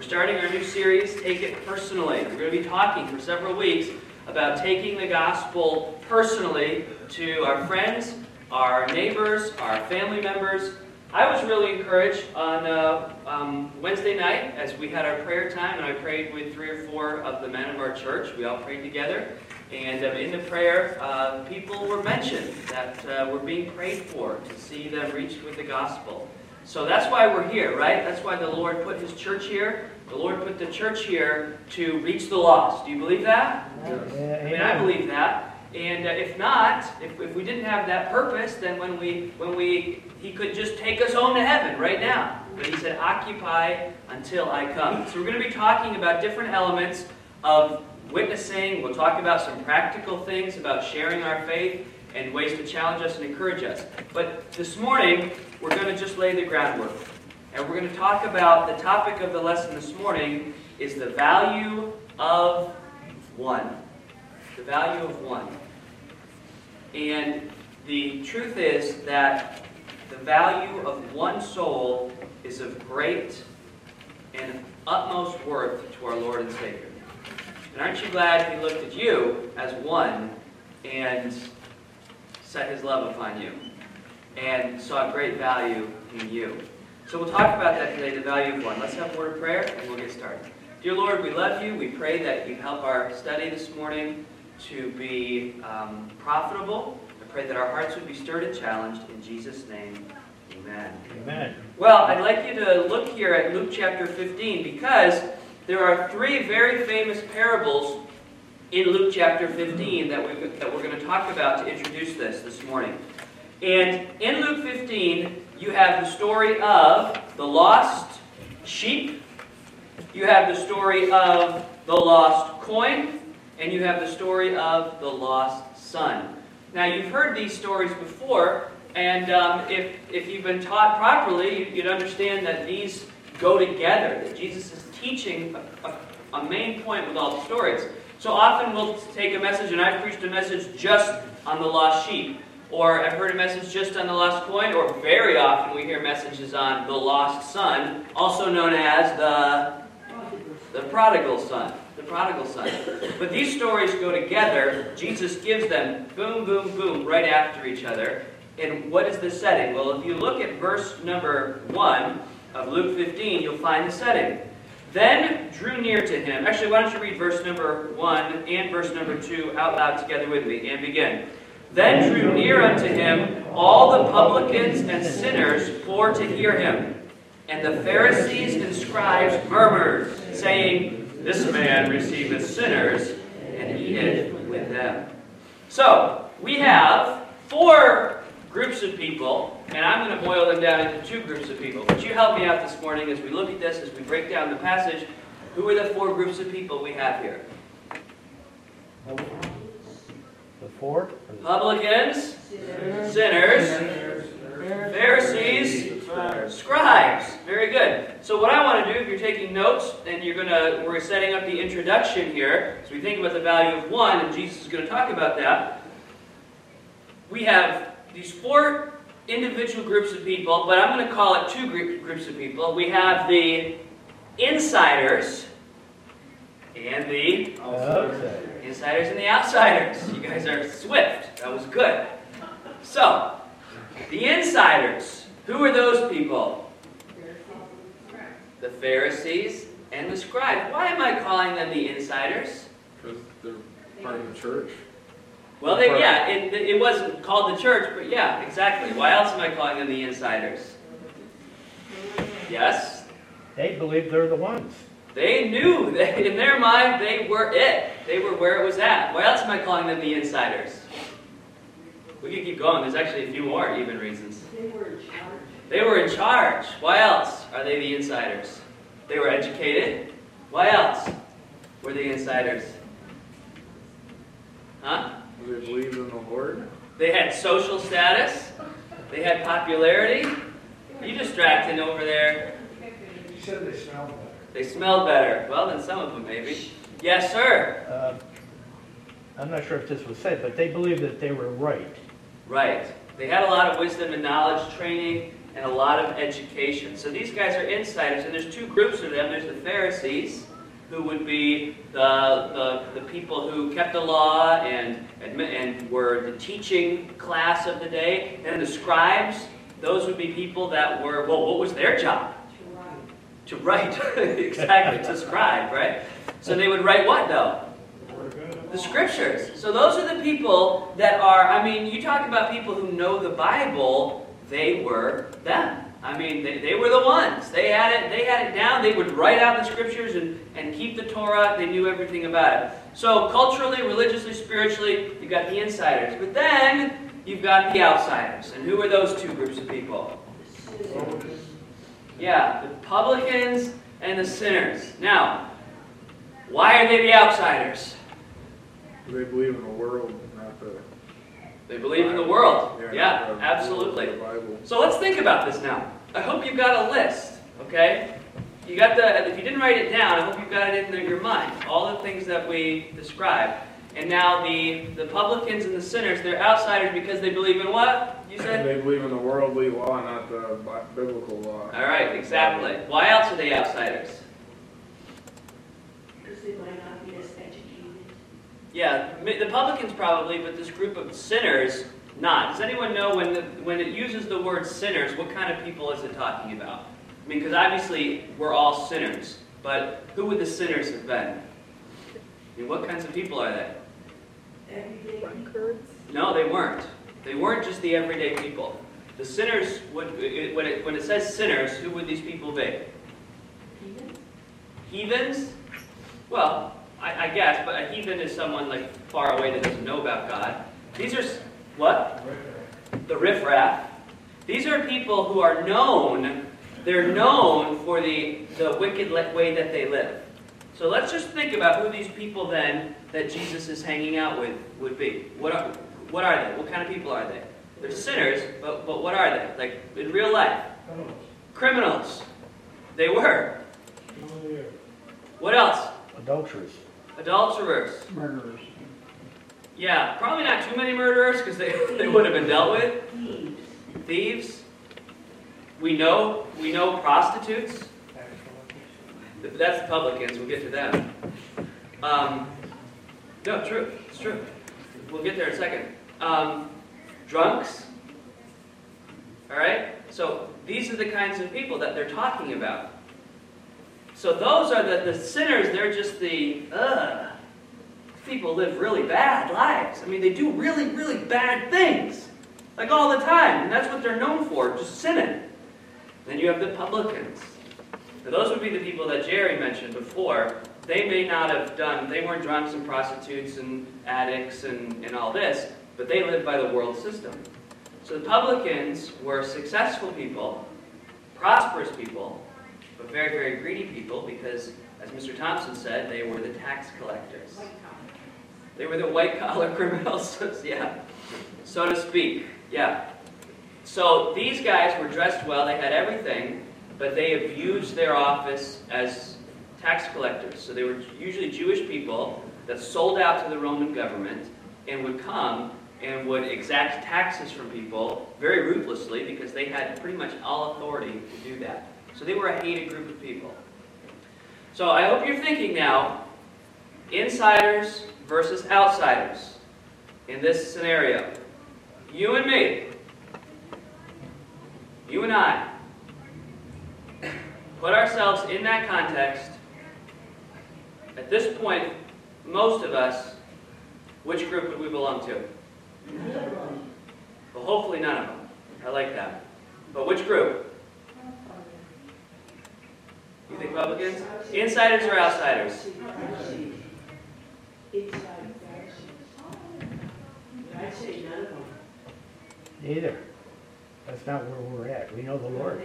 We're starting our new series, Take It Personally. We're going to be talking for several weeks about taking the gospel personally to our friends, our neighbors, our family members. I was really encouraged on Wednesday night as we had our prayer time, and I prayed with 3 or 4 of the men of our church. We all prayed together, and in the prayer, people were mentioned that were being prayed for to see them reached with the gospel. So that's why we're here, right? That's why the Lord put His church here. The Lord put the church here to reach the lost. Do you believe that? Yes. I mean, I believe that. And if not, if we didn't have that purpose, then He could just take us home to heaven right now. But He said, occupy until I come. So we're going to be talking about different elements of witnessing. We'll talk about some practical things about sharing our faith and ways to challenge us and encourage us. But this morning, we're going to just lay the groundwork. And we're going to talk about the topic of the lesson this morning is the value of one. The value of one. And the truth is that the value of one soul is of great and utmost worth to our Lord and Savior. And aren't you glad He looked at you as one and set His love upon you and saw great value in you? So we'll talk about that today, the value of one. Let's have a word of prayer and we'll get started. Dear Lord, we love You. We pray that You help our study this morning to be profitable. I pray that our hearts would be stirred and challenged. In Jesus' name, amen. Amen. Well, I'd like you to look here at Luke chapter 15 because there are 3 very famous parables in Luke chapter 15 that we're going to talk about to introduce this morning. And in Luke 15, you have the story of the lost sheep, you have the story of the lost coin, and you have the story of the lost son. Now, you've heard these stories before, and if you've been taught properly, you'd understand that these go together, that Jesus is teaching a main point with all the stories. So often we'll take a message, and I've preached a message just on the lost sheep, or I've heard a message just on the lost coin, or very often we hear messages on the lost son, also known as the prodigal son. The prodigal son. But these stories go together. Jesus gives them boom, boom, boom, right after each other. And what is the setting? Well, if you look at verse number 1 of Luke 15, you'll find the setting. Then drew near to him. Actually, why don't you read verse number 1 and verse number 2 out loud together with me and begin. Then drew near unto him all the publicans and sinners for to hear him. And the Pharisees and scribes murmured, saying, This man receiveth sinners and eateth with them. So, we have 4 groups of people, and I'm going to boil them down into 2 groups of people. But you help me out this morning as we look at this, as we break down the passage. Who are the 4 groups of people we have here? The 4? Publicans, sinners, Pharisees, scribes. Very good. So what I want to do, if you're taking notes, and we're setting up the introduction here, so we think about the value of one, and Jesus is going to talk about that. We have these 4 individual groups of people, but I'm going to call it 2 groups of people. We have the insiders and the Outsiders. insiders and the outsiders. You guys are swift. That was good. So, the insiders. Who are those people? The Pharisees and the scribes. Why am I calling them the insiders? Because they're part of the church. Well, it wasn't called the church, but yeah, exactly. Why else am I calling them the insiders? Yes? They believe they're the ones. They knew that in their mind they were it. They were where it was at. Why else am I calling them the insiders? We could keep going. There's actually a few more even reasons. They were in charge. They were in charge. Why else are they the insiders? They were educated. Why else were they insiders? Huh? Do they believe in the Lord? They had social status. They had popularity. You distracting over there. You said they smelled better. They smelled better. Well, than some of them, maybe. Yes, sir. I'm not sure if this was said, but they believed that they were right. Right. They had a lot of wisdom and knowledge, training, and a lot of education. So these guys are insiders, and there's two groups of them. There's the Pharisees, who would be the people who kept the law and were the teaching class of the day. And the scribes, those would be people that were, well, what was their job? To write. Exactly, to scribe, right? So they would write what, though? The scriptures. So those are the people that are, I mean, you talk about people who know the Bible, they were them. I mean, they were the ones. They had it down. They would write out the scriptures and keep the Torah. They knew everything about it. So culturally, religiously, spiritually, you've got the insiders. But then you've got the outsiders. And who are those two groups of people? Yeah, the publicans and the sinners. Now, why are they the outsiders? They believe in the world, not the... They believe in the world. not Yeah, the- absolutely. the Bible. So let's think about this now. I hope you've got a list, okay? You got if you didn't write it down, I hope you've got it in your mind. All the things that we described. And now the publicans and the sinners, they're outsiders because they believe in what? You said? They believe in the worldly law, not the biblical law. All right, exactly. Why else are they outsiders? Because they might not be as educated. Yeah, the publicans probably, but this group of sinners, not. Does anyone know when it uses the word sinners, what kind of people is it talking about? I mean, because obviously we're all sinners, but who would the sinners have been? I mean, what kinds of people are they? Everyday. No, they weren't. They weren't just the everyday people. The sinners, when it says sinners, who would these people be? Heathens? Heathens? Well, I guess, but a heathen is someone like far away that doesn't know about God. These are, what? The riffraff. These are people who are known, they're known for the wicked way that they live. So let's just think about who these people then that Jesus is hanging out with would be. What are they? What kind of people are they? They're sinners, but what are they? Like in real life? Criminals. They were. What else? Adulterers. Adulterers. Murderers. Yeah, probably not too many murderers because they would have been dealt with. Thieves. We know prostitutes. That's the publicans. We'll get to them. No, true. It's true. We'll get there in a second. Drunks. All right? So these are the kinds of people that they're talking about. So those are the sinners. They're just the, people live really bad lives. I mean, they do really, really bad things. Like all the time. And that's what they're known for, just sinning. Then you have the publicans. Now, those would be the people that Jerry mentioned before. They may not have they weren't drunks and prostitutes and addicts and all this, but they lived by the world system. So the publicans were successful people, prosperous people, but very, very greedy people because, as Mr. Thompson said, they were the tax collectors. They were the white-collar criminals, yeah, so to speak, yeah. So these guys were dressed well, they had everything, but they abused their office as tax collectors. So they were usually Jewish people that sold out to the Roman government and would come and would exact taxes from people very ruthlessly because they had pretty much all authority to do that. So they were a hated group of people. So I hope you're thinking now, insiders versus outsiders in this scenario. You and me. You and I. Put ourselves in that context. At this point, most of us, which group would we belong to? Well, hopefully none of them. I like that. But which group? You think Republicans? Insiders or outsiders? Inside Pharisees. I'd say none of them. Neither. That's not where we're at. We know the Lord.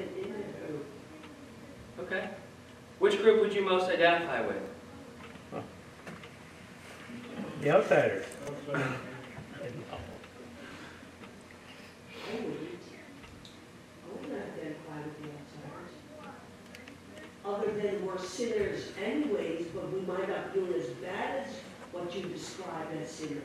Okay. Which group would you most identify with? The outsiders. I would not identify with the outsiders. Other than we're sinners anyways, but we might not feel as bad as what you describe as sinners.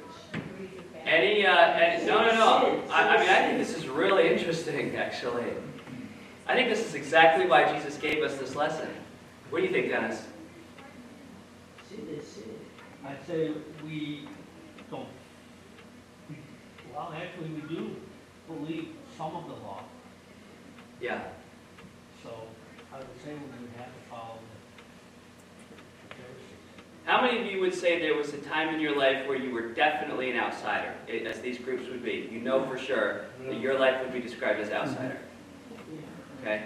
No. I mean, I think this is really interesting, actually. I think this is exactly why Jesus gave us this lesson. What do you think, Dennis? I'd say we don't. Well, actually, we do believe some of the law. Yeah. So I would say we would have to follow the Pharisees. How many of you would say there was a time in your life where you were definitely an outsider, as these groups would be? You know for sure that your life would be described as outsider. Okay?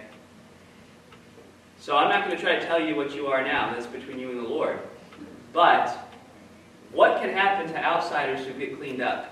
So I'm not going to try to tell you what you are now. That's between you and the Lord. But what can happen to outsiders who get cleaned up?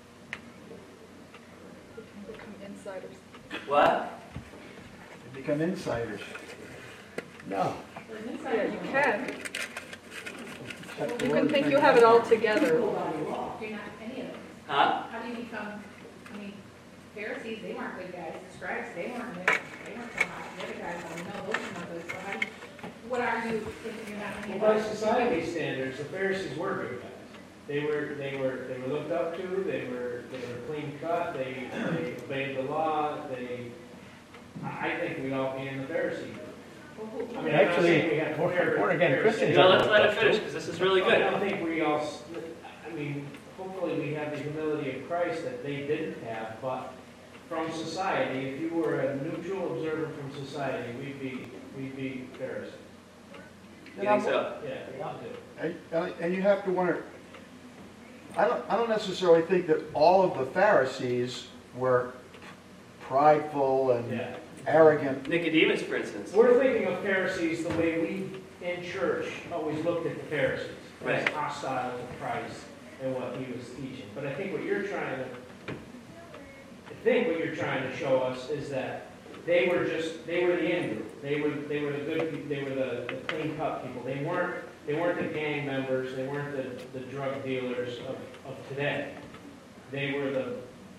Become insiders. What? They become insiders. No. Yeah, you can. Except the You Lord can think thank you have it all God. together. You're not any of them. Huh? How do you become, Pharisees, they weren't good guys. The scribes, they weren't good. They weren't so hot. The other guys, I know, those are not good. So how do you, what are you thinking you're not any of Well, by them? society standards, the Pharisees were good guys. They were looked up to, they were clean cut, they obeyed the law, I think we all be in the Pharisee group. I mean, I'm not Actually, saying we have born again Christians No, are let's let it finish, because this is really I good. don't think we all, hopefully we have the humility of Christ that they didn't have, but from society, if you were a neutral observer from society, we'd be Pharisees. You think so? Yeah, I'll do it. And you have to wonder, I don't necessarily think that all of the Pharisees were prideful and Yeah. arrogant. Nicodemus, for instance. We're thinking of Pharisees the way we in church always looked at the Pharisees, as Right. hostile to Christ and what he was teaching. But I think what you're trying to show us is that they were the in group. They were the good people. They were the clean cut people. They weren't the gang members. They weren't the drug dealers of today. They were the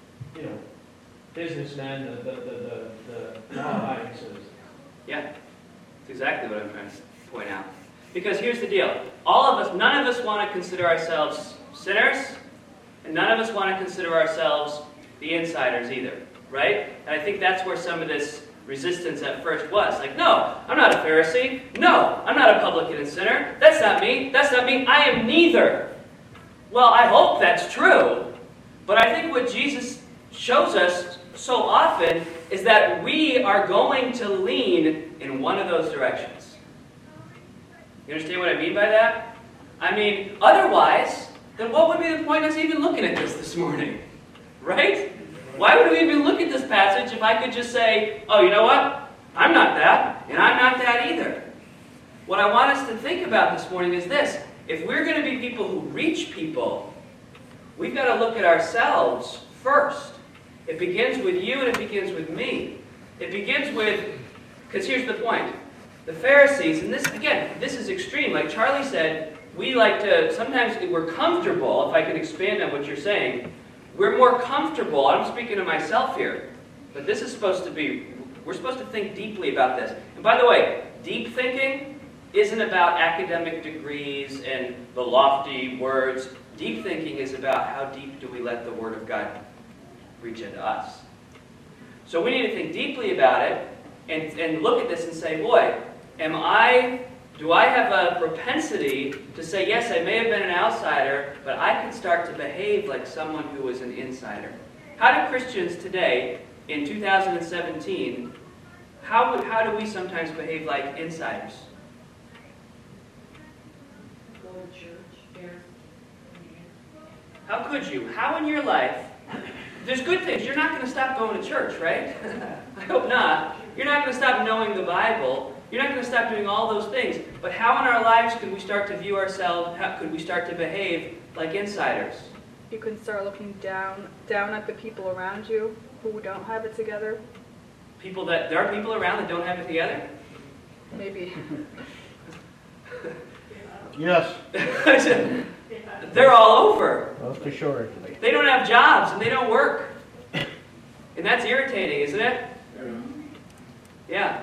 businessmen, the law-abiding citizens. Yeah, that's exactly what I'm trying to point out. Because here's the deal. All of us, none of us want to consider ourselves sinners, and none of us want to consider ourselves the insiders either, right? And I think that's where some of this resistance at first was. Like, no, I'm not a Pharisee. No, I'm not a publican and sinner. That's not me. That's not me. I am neither. Well, I hope that's true. But I think what Jesus shows us so often is that we are going to lean in one of those directions. You understand what I mean by that? I mean, otherwise, then what would be the point of us even looking at this morning? Right? Why would we even look at this passage if I could just say, oh, you know what? I'm not that, and I'm not that either. What I want us to think about this morning is this. If we're going to be people who reach people, we've got to look at ourselves first. It begins with you and it begins with me. It begins with, because here's the point. The Pharisees, and this is extreme. Like Charlie said, we like to, sometimes we're comfortable, if I can expand on what you're saying, we're more comfortable, I'm speaking to myself here, but this is supposed to be, we're supposed to think deeply about this. And by the way, deep thinking isn't about academic degrees and the lofty words. Deep thinking is about how deep do we let the Word of God reach into us. So we need to think deeply about it and look at this and say, boy, do I have a propensity to say, yes, I may have been an outsider, but I can start to behave like someone who was an insider. How do Christians today, in 2017, how do we sometimes behave like insiders? Go to church. How could you? How in your life? There's good things. You're not going to stop going to church, right? I hope not. You're not going to stop knowing the Bible. You're not going to stop doing all those things. But how in our lives could we start to view ourselves, how could we start to behave like insiders? You can start looking down at the people around you who don't have it together. There are people around that don't have it together? Maybe. Yes. They're all over. Most assuredly. They don't have jobs and they don't work. And that's irritating, isn't it? Yeah.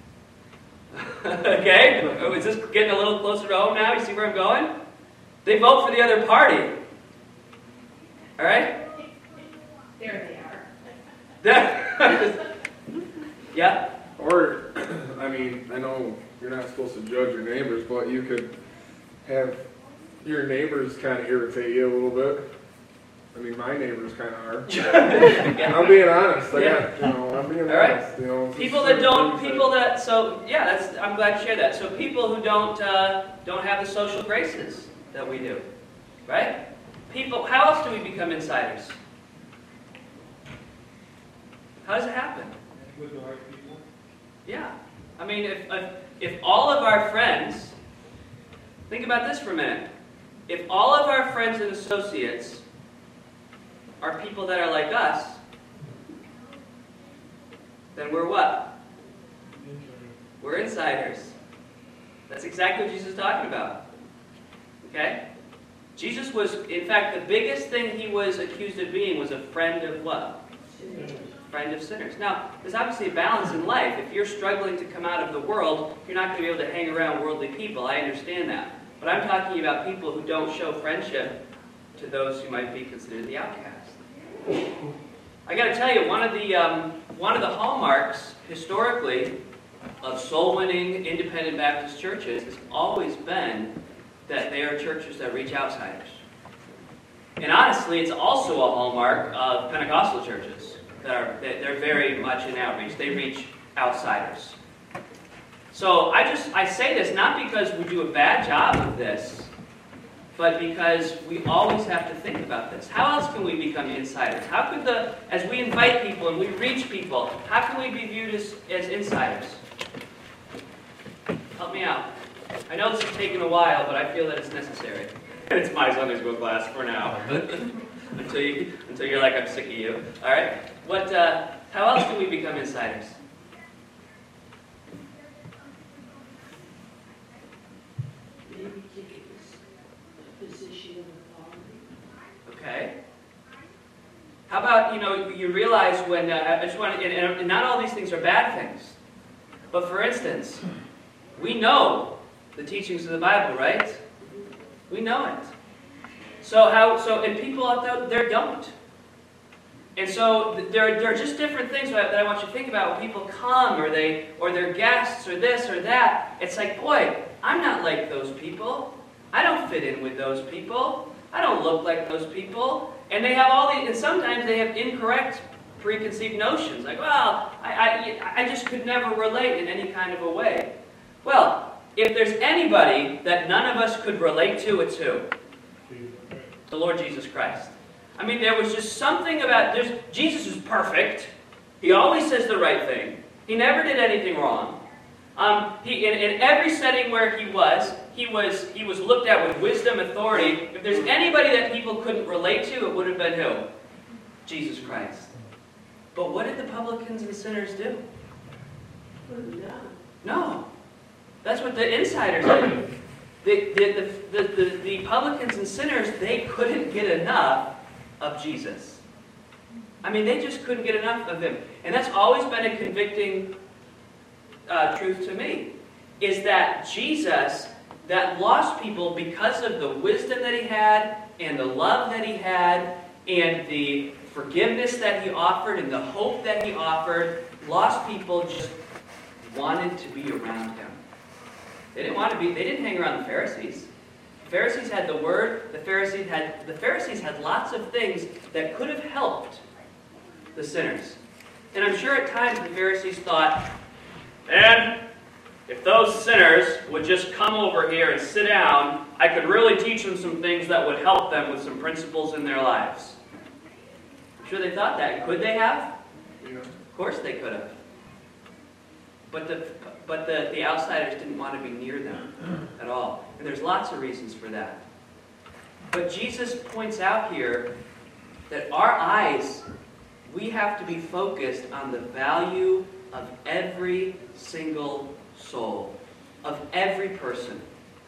Okay? Is this getting a little closer to home now? You see where I'm going? They vote for the other party. All right? There they are. Yeah? Or, I mean, I know you're not supposed to judge your neighbors, but you could have your neighbors kind of irritate you a little bit. I mean, my neighbors kind of are. I'm being honest. I'm being All right. honest. You know, People that don't, people that, so yeah, that's, I'm glad you shared that. So people who don't have the social graces that we do, right? People, how else do we become insiders? How does it happen? With the right people. Yeah. I mean, if all of our friends, think about this for a minute. If all of our friends and associates are people that are like us, then we're what? We're insiders. That's exactly what Jesus is talking about. Okay? Jesus was, in fact, the biggest thing he was accused of being was a friend of what? Friend of sinners. Now, there's obviously a balance in life. If you're struggling to come out of the world, you're not going to be able to hang around worldly people. I understand that. But I'm talking about people who don't show friendship to those who might be considered the outcast. I got to tell you, one of the hallmarks historically of soul-winning independent Baptist churches has always been that they are churches that reach outsiders. And honestly, it's also a hallmark of Pentecostal churches they're very much in outreach. They reach outsiders. So I say this not because we do a bad job of this, but because we always have to think about this. How else can we become insiders? How could as we invite people and we reach people, how can we be viewed as insiders? Help me out. I know this is taking a while, but I feel that it's necessary. And it's my Sunday school class for now. until you're like, I'm sick of you. All right? How else can we become insiders? Maybe taking a position of authority. Okay. How about, you realize when, I just want to, and not all these things are bad things. But for instance, we know the teachings of the Bible, right? We know it. And people out there don't. And so there are just different things that I want you to think about when people come or they're guests or this or that. It's like, boy, I'm not like those people. I don't fit in with those people. I don't look like those people. And they have and sometimes they have incorrect preconceived notions. Like, well, I just could never relate in any kind of a way. Well, if there's anybody that none of us could relate to, it's who? The Lord Jesus Christ. I mean, there was just something about Jesus is perfect. He always says the right thing. He never did anything wrong. In every setting where he was looked at with wisdom, authority. If there's anybody that people couldn't relate to, it would have been who? Jesus Christ. But what did the publicans and sinners do? No. That's what the insiders did. The publicans and sinners, they couldn't get enough of Jesus. I mean, they just couldn't get enough of him. And that's always been a convicting truth to me, is that Jesus, that lost people because of the wisdom that he had, and the love that he had, and the forgiveness that he offered, and the hope that he offered, lost people just wanted to be around him. They didn't hang around the Pharisees. The Pharisees had the word, the Pharisees had lots of things that could have helped the sinners. And I'm sure at times the Pharisees thought, man, if those sinners would just come over here and sit down, I could really teach them some things that would help them with some principles in their lives. I'm sure they thought that. Could they have? Yeah. Of course they could have. But the outsiders didn't want to be near them at all. And there's lots of reasons for that. But Jesus points out here that our eyes, we have to be focused on the value of every single soul, of every person.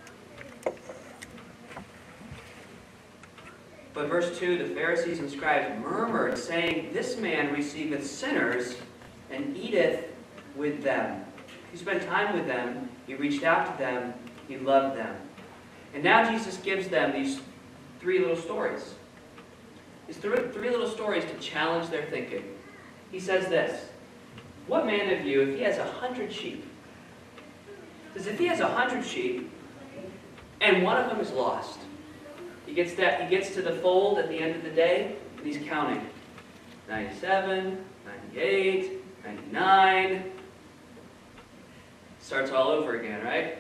But verse 2, the Pharisees and scribes murmured, saying, this man receiveth sinners and eateth with them. He spent time with them, he reached out to them, he loved them. And now Jesus gives them these three little stories. These three little stories to challenge their thinking. He says this, what man of you, if he has 100 sheep, says if he has 100 sheep, and one of them is lost, he gets to the fold at the end of the day, and he's counting. 97, 98, 99. Starts all over again, right?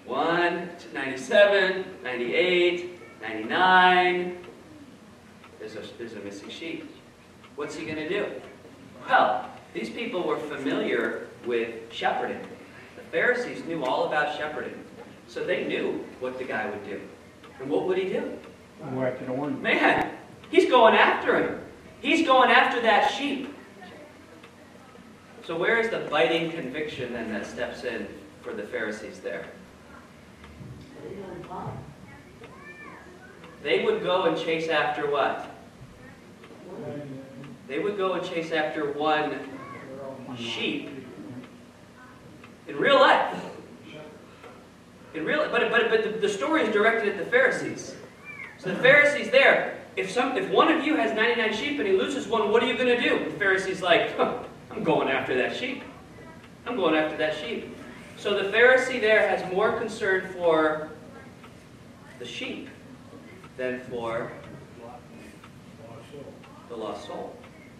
97, 98, 99. There's a missing sheep. What's he going to do? Well, these people were familiar with shepherding. The Pharisees knew all about shepherding. So they knew what the guy would do. And what would he do? Go after the one. Man, he's going after him. He's going after that sheep. So where is the biting conviction then that steps in for the Pharisees there? They would go and chase after what? They would go and chase after one sheep. In real life. But the story is directed at the Pharisees. So the Pharisees there, if one of you has 99 sheep and he loses one, what are you going to do? The Pharisee's like, I'm going after that sheep. I'm going after that sheep. So the Pharisee there has more concern for the sheep than for the lost soul.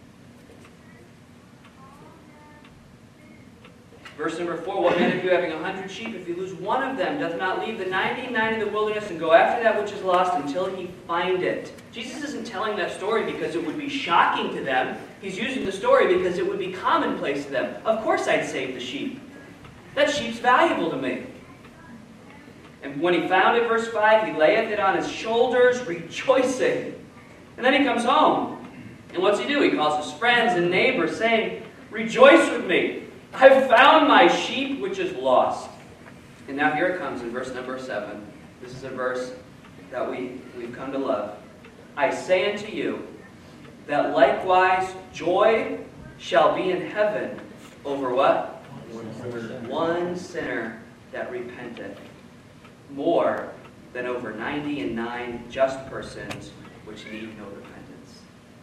Verse number 4, what man of you having 100 sheep, if you lose one of them, doth not leave the 99 in the wilderness and go after that which is lost until he find it? Jesus isn't telling that story because it would be shocking to them. He's using the story because it would be commonplace to them. Of course I'd save the sheep. That sheep's valuable to me. And when he found it, verse 5, he layeth it on his shoulders, rejoicing. And then he comes home. And what's he do? He calls his friends and neighbors, saying, rejoice with me. I've found my sheep which is lost. And now here it comes in verse number 7. This is a verse that we've come to love. I say unto you, that likewise joy shall be in heaven over what? One sinner that repenteth, more than over 99 just persons which need no repentance.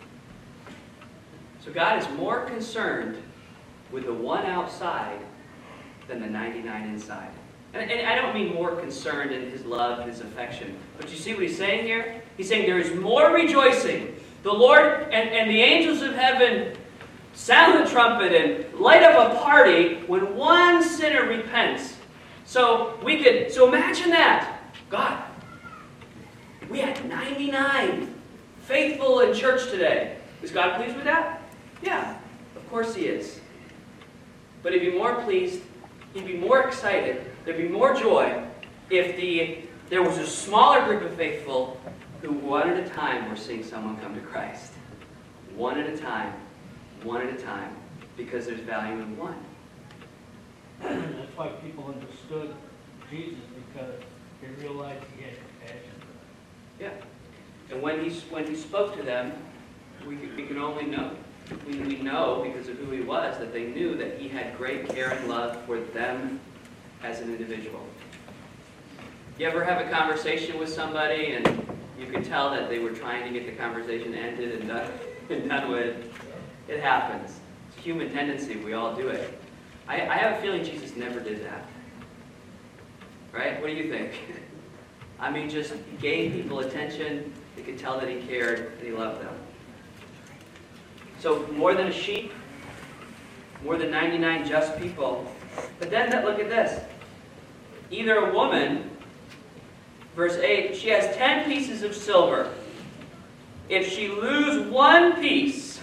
So God is more concerned with the one outside than the 99 inside. And I don't mean more concerned in his love, his affection. But you see what he's saying here? He's saying there is more rejoicing. The Lord and the angels of heaven sound the trumpet and light up a party when one sinner repents. So imagine that. God, we had 99 faithful in church today. Is God pleased with that? Yeah, of course he is. But he'd be more pleased, he'd be more excited, there'd be more joy if there was a smaller group of faithful who one at a time were seeing someone come to Christ. One at a time, because there's value in one. That's why people understood Jesus, because they realized he had compassion. Yeah. And when he spoke to them, we can only know. We know, because of who he was, that they knew that he had great care and love for them as an individual. You ever have a conversation with somebody and you can tell that they were trying to get the conversation ended and done with? It happens. It's a human tendency. We all do it. I have a feeling Jesus never did that. Right? What do you think? I mean, just he gave people attention. They could tell that he cared and he loved them. So more than a sheep, more than 99 just people. But then look at this. Either a woman, verse 8, she has 10 pieces of silver. If she lose one piece,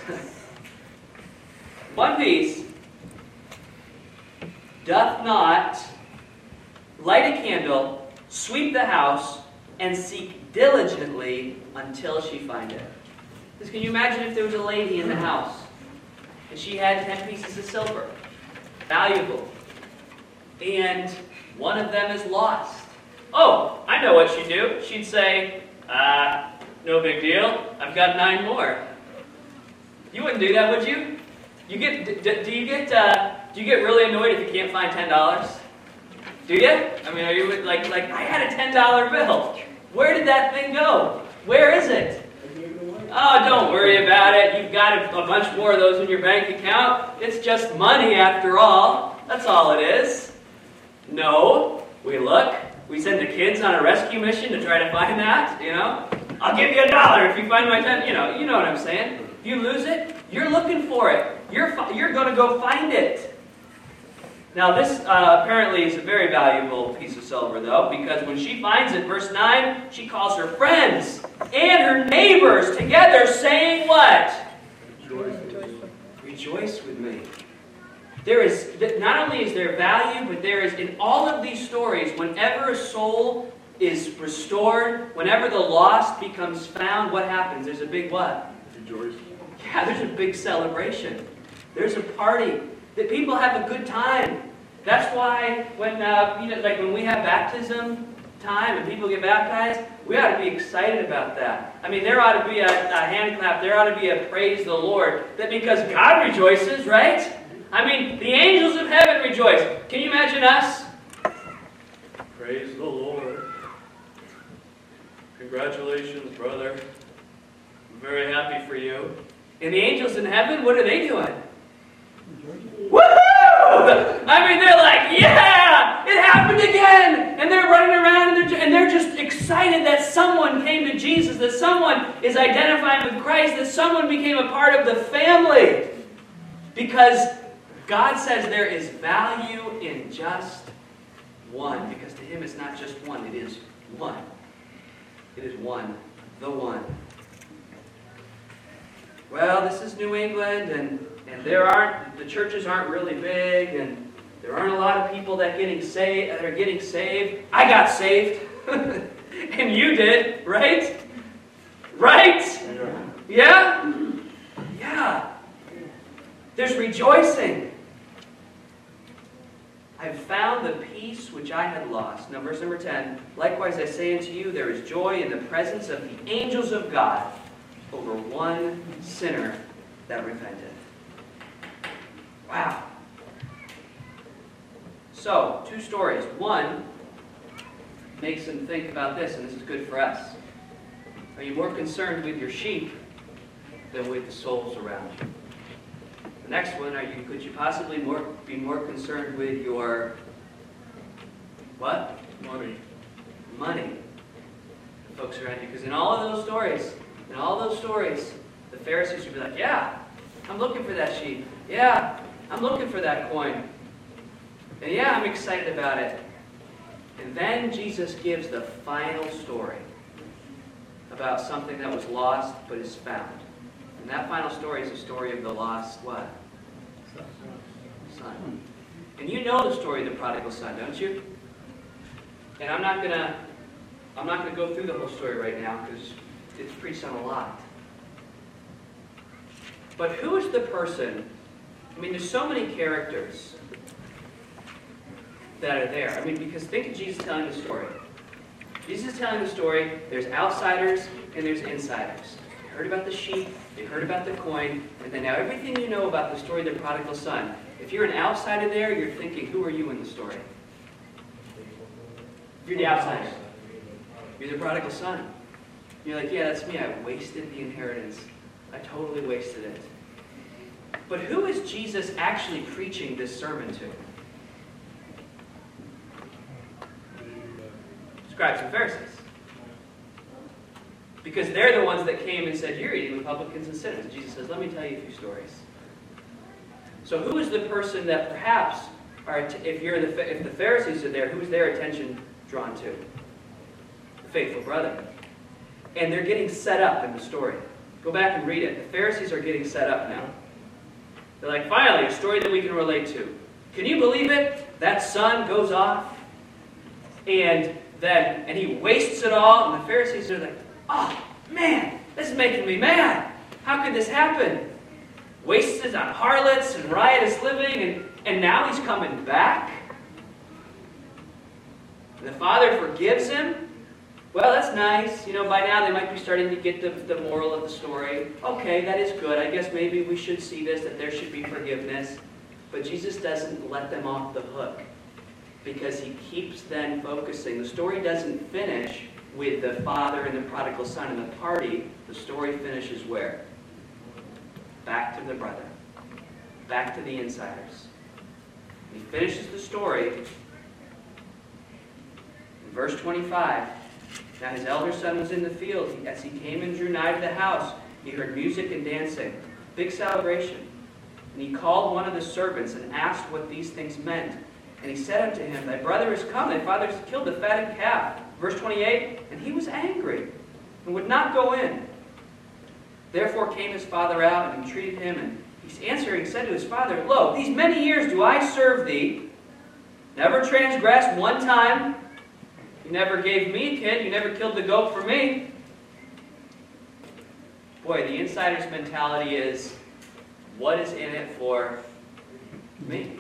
doth not light a candle, sweep the house, and seek diligently until she find it. Because can you imagine if there was a lady in the house and she had 10 pieces of silver, valuable, and one of them is lost? Oh, I know what she'd do. She'd say, no big deal. I've got 9 more. You wouldn't do that, would you? Do you get really annoyed if you can't find $10? Do you? I mean, are you like I had a $10 bill. Where did that thing go? Where is it? Oh, don't worry about it. You've got a bunch more of those in your bank account. It's just money after all. That's all it is. No, we look. We send the kids on a rescue mission to try to find that, you know. I'll give you $1 if you find my 10, you know what I'm saying. If you lose it, you're looking for it. You're going to go find it. Now this apparently is a very valuable piece of silver though, because when she finds it, verse 9, she calls her friends and her neighbors together saying what? Rejoice with me. There is, not only is there value, but there is, in all of these stories, whenever a soul is restored, whenever the lost becomes found, what happens? There's a big what? Rejoice. Yeah, there's a big celebration. There's a party. That people have a good time. That's why when, like when we have baptism time and people get baptized, we ought to be excited about that. I mean, there ought to be a hand clap. There ought to be a praise the Lord. That because God rejoices, right? I mean, the angels of heaven rejoice. Can you imagine us? Praise the Lord. Congratulations, brother. I'm very happy for you. And the angels in heaven, what are they doing? Woohoo! I mean, they're like, yeah! It happened again! And they're running around and they're just excited that someone came to Jesus, that someone is identifying with Christ, that someone became a part of the family. Because God says there is value in just one. Because to Him it's not just one, it is one. It is one. The one. Well, this is New England, and the churches aren't really big, and there aren't a lot of people that are getting saved. I got saved. And you did, right? Right? Yeah? Yeah. There's rejoicing. I've found the peace which I had lost. Now, verse number 10. Likewise, I say unto you, there is joy in the presence of the angels of God over one sinner that repented. Wow. So, two stories. One makes them think about this, and this is good for us. Are you more concerned with your sheep than with the souls around you? The next one, could you possibly be more concerned with your what? Money. Money. The folks around you. Because in all of those stories, the Pharisees would be like, yeah, I'm looking for that sheep. Yeah, I'm looking for that coin. And yeah, I'm excited about it. And then Jesus gives the final story about something that was lost but is found. And that final story is the story of the lost what? Son. And you know the story of the prodigal son, don't you? And I'm not gonna go through the whole story right now because it's preached on a lot. But who is the person? I mean, there's so many characters that are there. I mean, because think of Jesus telling the story. Jesus is telling the story. There's outsiders and there's insiders. They heard about the sheep. They heard about the coin. And then now everything you know about the story of the prodigal son. If you're an outsider there, you're thinking, who are you in the story? You're the outsider. You're the prodigal son. You're like, yeah, that's me. I wasted the inheritance. I totally wasted it. But who is Jesus actually preaching this sermon to? Scribes and Pharisees. Because they're the ones that came and said, you're eating with publicans and sinners. And Jesus says, let me tell you a few stories. So who is the person that perhaps, if the Pharisees are there, who's their attention drawn to? The faithful brother. And they're getting set up in the story. Go back and read it. The Pharisees are getting set up now. They're like, finally, a story that we can relate to. Can you believe it? That son goes off, and he wastes it all, and the Pharisees are like, oh, man, this is making me mad. How could this happen? Wasted on harlots and riotous living, and now he's coming back? And the father forgives him? Well, that's nice. You know, by now they might be starting to get the moral of the story. Okay, that is good. I guess maybe we should see this, that there should be forgiveness. But Jesus doesn't let them off the hook because he keeps then focusing. The story doesn't finish with the father and the prodigal son and the party, the story finishes where? Back to the brother. Back to the insiders. He finishes the story in verse 25. Now his elder son was in the field. As he came and drew nigh to the house, he heard music and dancing. Big celebration. And he called one of the servants and asked what these things meant. And he said unto him, Thy brother is come, thy father has killed the fatted calf. Verse 28, and he was angry and would not go in. Therefore came his father out and entreated him, and he answering said to his father, Lo, these many years do I serve thee, never transgressed one time. You never gave me a kid, you never killed the goat for me. Boy, the insider's mentality is, what is in it for me?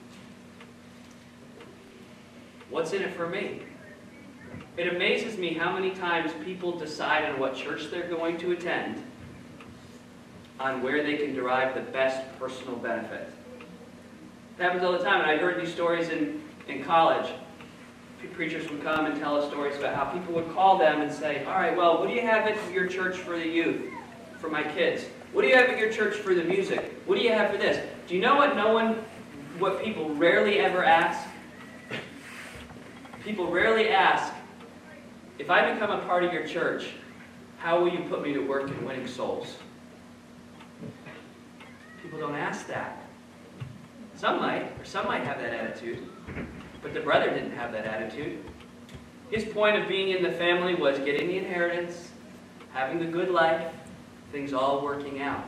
What's in it for me? It amazes me how many times people decide on what church they're going to attend on where they can derive the best personal benefit. It happens all the time, and I heard these stories in college. Preachers would come and tell us stories about how people would call them and say, all right, well, what do you have at your church for the youth, for my kids? What do you have at your church for the music? What do you have for this? Do you know what people rarely ever ask? People rarely ask, if I become a part of your church, how will you put me to work in winning souls? People don't ask that. Some might have that attitude, but the brother didn't have that attitude. His point of being in the family was getting the inheritance, having the good life, things all working out.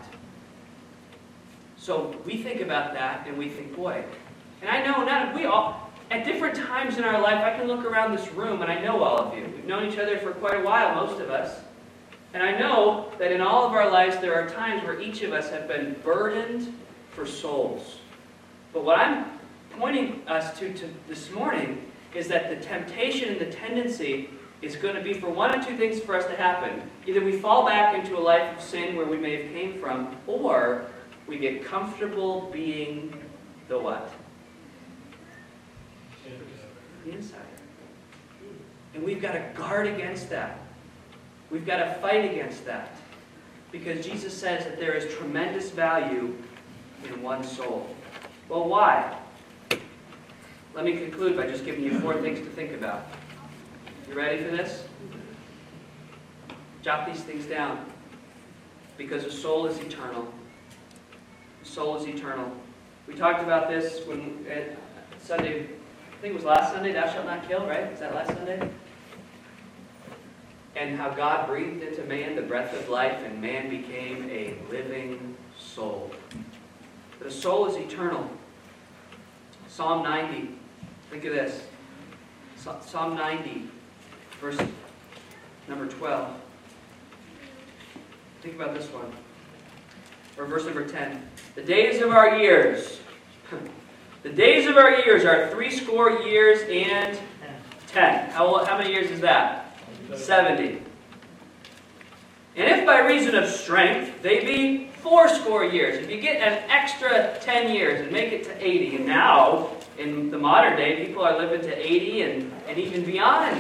So we think about that and we think, boy, and I know we all, at different times in our life, I can look around this room and I know all of you. We've known each other for quite a while, most of us. And I know that in all of our lives, there are times where each of us have been burdened for souls. But what I'm pointing us to this morning is that the temptation and the tendency is going to be for one of two things for us to happen. Either we fall back into a life of sin where we may have came from, or we get comfortable being the what? The insider. And we've got to guard against that. We've got to fight against that. Because Jesus says that there is tremendous value in one soul. Well, why? Let me conclude by just giving you 4 things to think about. You ready for this? Jot these things down. Because a soul is eternal. A soul is eternal. We talked about this when Sunday, I think it was last Sunday, Thou shalt not kill, right? Was that last Sunday? And how God breathed into man the breath of life, and man became a living soul. The soul is eternal. Psalm 90. Think of this. Psalm 90, verse number 12. Think about this one. Or verse number 10. The days of our years. The days of our years are 70 years and 10. How many years is that? 70. And if by reason of strength they be 80 years, if you get an extra 10 years and make it to 80, and now in the modern day people are living to 80 and even beyond.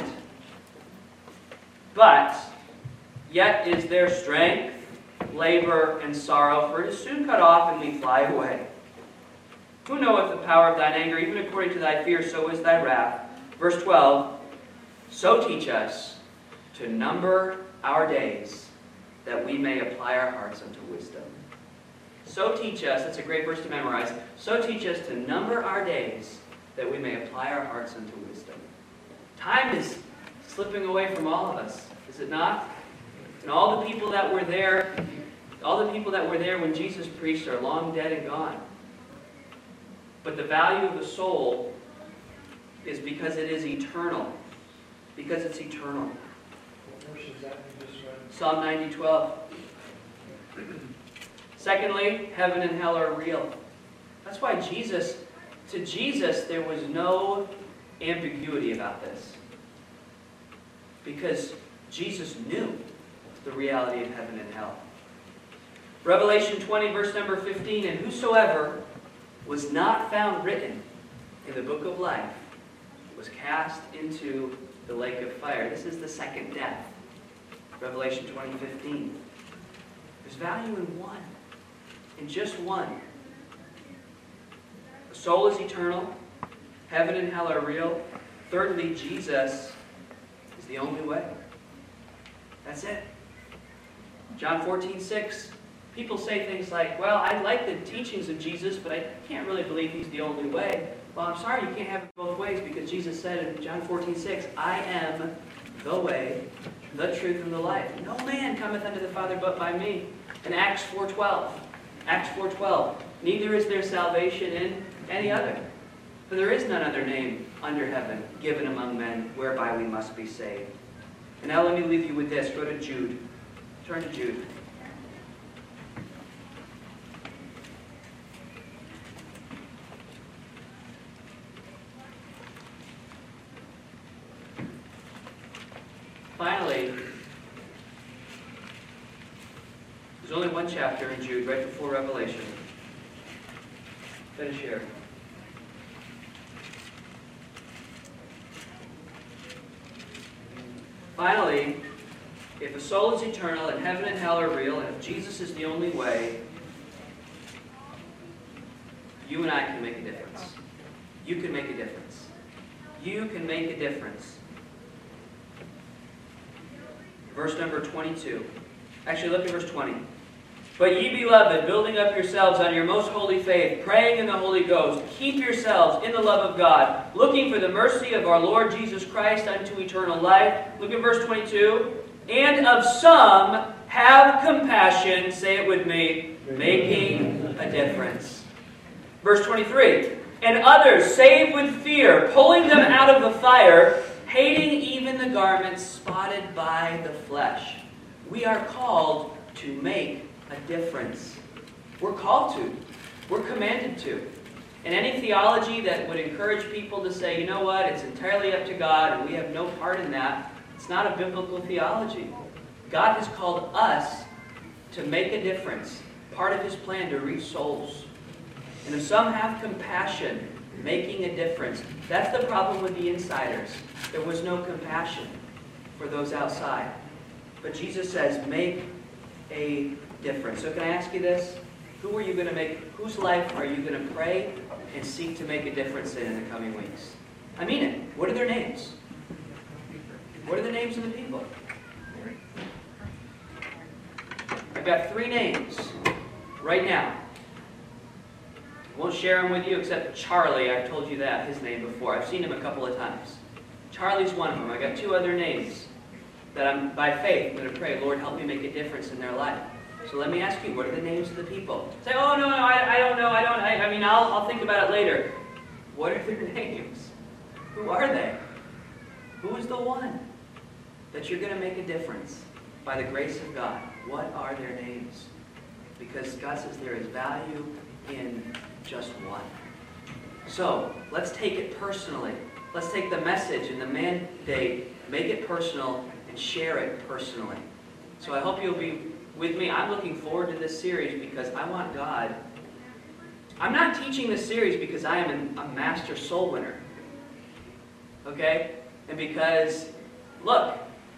But yet is their strength, labor, and sorrow, for it is soon cut off and we fly away. Who knoweth the power of thine anger? Even according to thy fear, so is thy wrath. Verse 12, so teach us to number our days, that we may apply our hearts unto wisdom. So teach us, that's a great verse to memorize, so teach us to number our days, that we may apply our hearts unto wisdom. Time is slipping away from all of us, is it not? And all the people that were there, when Jesus preached are long dead and gone. But the value of the soul is because it is eternal. Because it's eternal. What verse is that you just read? Psalm 90:12. Secondly, heaven and hell are real. That's why to Jesus, there was no ambiguity about this. Because Jesus knew the reality of heaven and hell. Revelation 20, verse number 15, and whosoever was not found written in the book of life was cast into the lake of fire. This is the second death. Revelation 20:15. There's value in one, in just one. The soul is eternal. Heaven and hell are real. Thirdly, Jesus is the only way. That's it. John 14:6. People say things like, well, I like the teachings of Jesus, but I can't really believe he's the only way. Well, I'm sorry, you can't have it both ways, because Jesus said in John 14:6, I am the way, the truth, and the life. No man cometh unto the Father but by me. In Acts 4:12. Acts 4:12. Neither is there salvation in any other. For there is none other name under heaven given among men whereby we must be saved. And now let me leave you with this. Go to Jude. Turn to Jude. Finally, there's only one chapter in Jude, right before Revelation. Finish here. Finally, if a soul is eternal and heaven and hell are real, and if Jesus is the only way, you and I can make a difference. You can make a difference. You can make a difference. Verse number 22. Actually, look at verse 20. But ye beloved, building up yourselves on your most holy faith, praying in the Holy Ghost, keep yourselves in the love of God, looking for the mercy of our Lord Jesus Christ unto eternal life. Look at verse 22. And of some have compassion, say it with me, making a difference. Verse 23. And others save with fear, pulling them out of the fire, hating even the garments spotted by the flesh. We are called to make a difference. We're called to. We're commanded to. And any theology that would encourage people to say, you know what, it's entirely up to God and we have no part in that, it's not a biblical theology. God has called us to make a difference, part of His plan to reach souls. And if some have compassion, making a difference, that's the problem with the insiders. There was no compassion for those outside. But Jesus says, make a difference. So can I ask you this? Who are you going to make, whose life are you going to pray and seek to make a difference in the coming weeks? I mean it. What are their names? What are the names of the people? I've got 3 names right now. I won't share them with you except Charlie. I've told you that, his name before. I've seen him a couple of times. Charlie's one of them. I got 2 other names that I'm, by faith, going to pray, Lord, help me make a difference in their life. So let me ask you, what are the names of the people? Say, oh, no, I don't know. I mean, I'll think about it later. What are their names? Who are they? Who is the one that you're going to make a difference by the grace of God? What are their names? Because God says there is value in just one. So, let's take it personally. Let's take the message and the mandate, make it personal, and share it personally. So I hope you'll be with me. I'm looking forward to this series because I want God. I'm not teaching this series because I am a master soul winner. Okay? And because, look,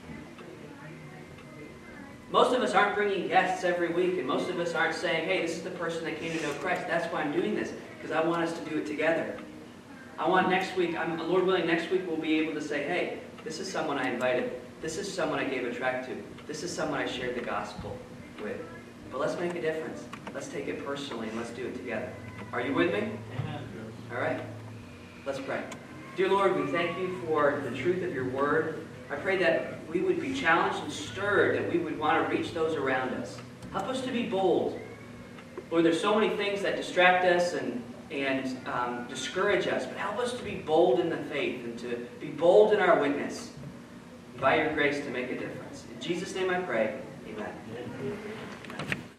most of us aren't bringing guests every week, and most of us aren't saying, hey, this is the person that came to know Christ. That's why I'm doing this, because I want us to do it together. I want next week, Lord willing, next week we'll be able to say, hey, this is someone I invited. This is someone I gave a tract to. This is someone I shared the gospel with. But let's make a difference. Let's take it personally, and let's do it together. Are you with me? All right. Let's pray. Dear Lord, we thank you for the truth of your word. I pray that we would be challenged and stirred, that we would want to reach those around us. Help us to be bold. Lord, there's so many things that distract us and discourage us, but help us to be bold in the faith and to be bold in our witness. By your grace to make a difference. In Jesus' name I pray, amen.